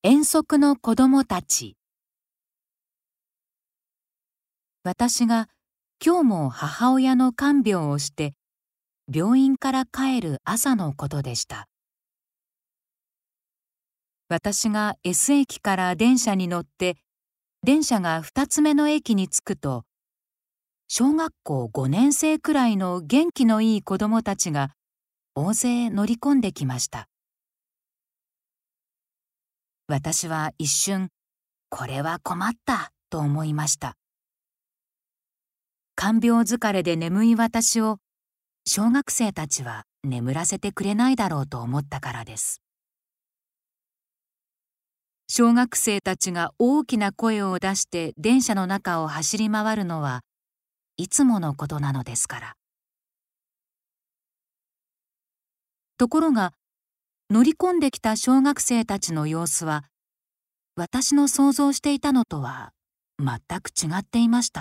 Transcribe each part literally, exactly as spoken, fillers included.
遠足の子供たち。私が今日も母親の看病をして病院から帰る朝のことでした。私が S 駅から電車に乗って電車がふたつめの駅に着くと、小学校ごねん生くらいの元気のいい子供たちが大勢乗り込んできました。私は一瞬、これは困ったと思いました。看病疲れで眠い私を小学生たちは眠らせてくれないだろうと思ったからです。小学生たちが大きな声を出して電車の中を走り回るのはいつものことなのですから。ところが、乗り込んできた小学生たちの様子は、私の想像していたのとは全く違っていました。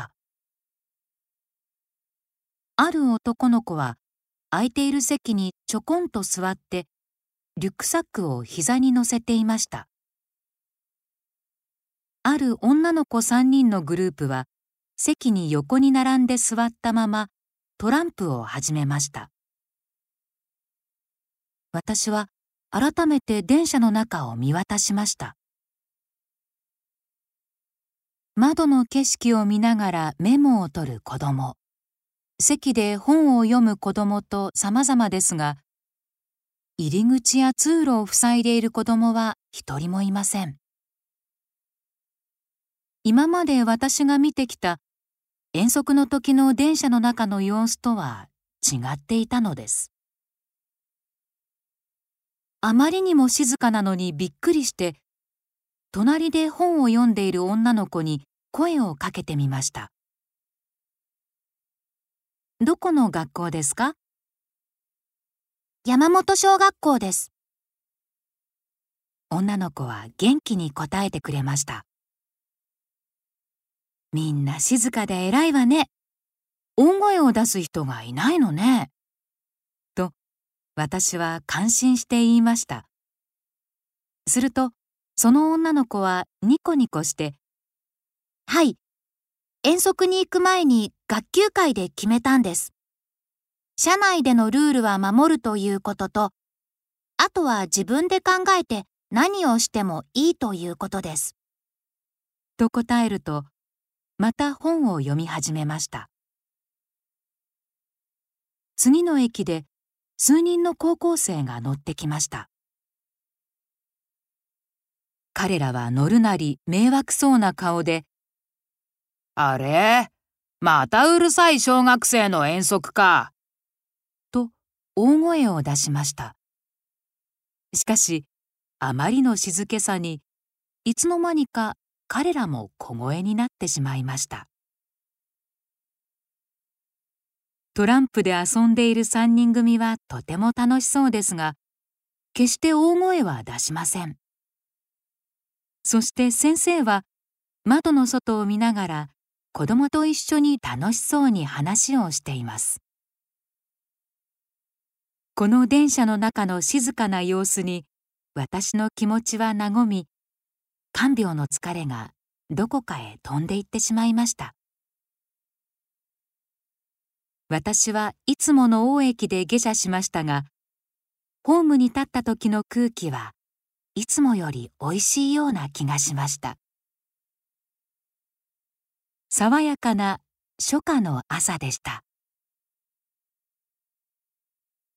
ある男の子は空いている席にちょこんと座ってリュックサックを膝に乗せていました。ある女の子さんにんのグループは席に横に並んで座ったままトランプを始めました。私は改めて電車の中を見渡しました。窓の景色を見ながらメモを取る子供、席で本を読む子供と様々ですが、入り口や通路を塞いでいる子供は一人もいません。今まで私が見てきた遠足の時の電車の中の様子とは違っていたのです。あまりにも静かなのにびっくりして、隣で本を読んでいる女の子に声をかけてみました。どこの学校ですか？山本小学校です。女の子は元気に答えてくれました。みんな静かで偉いわね。大声を出す人がいないのね。と、私は感心して言いました。すると、その女の子はニコニコして、はい、遠足に行く前に学級会で決めたんです。車内でのルールは守るということと、あとは自分で考えて何をしてもいいということです。と答えると、また本を読み始めました。次の駅で数人の高校生が乗ってきました。彼らは乗るなり迷惑そうな顔で、あれ？またうるさい小学生の遠足か。と大声を出しました。しかし、あまりの静けさに、いつの間にか彼らも小声になってしまいました。トランプで遊んでいる三人組はとても楽しそうですが、決して大声は出しません。そして先生は窓の外を見ながら子供と一緒に楽しそうに話をしています。この電車の中の静かな様子に私の気持ちは和み、看病の疲れがどこかへ飛んでいってしまいました。私はいつもの大駅で下車しましたが、ホームに立った時の空気はいつもよりおいしいような気がしました。爽やかな初夏の朝でした。